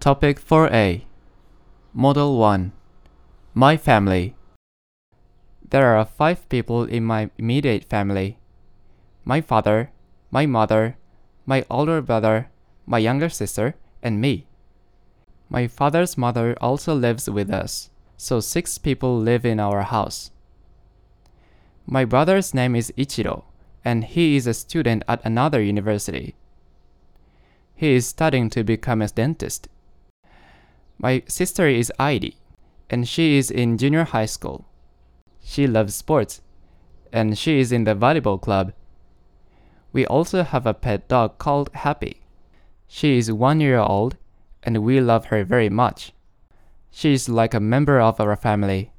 Topic 4a. Model 1. My family. There are 5 people in my immediate family. My father, my mother, my older brother, my younger sister, and me. My father's mother also lives with us, so 6 people live in our house. My brother's name is Ichiro, and he is a student at another university. He is studying to become a dentist. My sister is Airi, and she is in junior high school. She loves sports, and she is in the volleyball club. We also have a pet dog called Happy. She is 1 year old, and we love her very much. She is like a member of our family.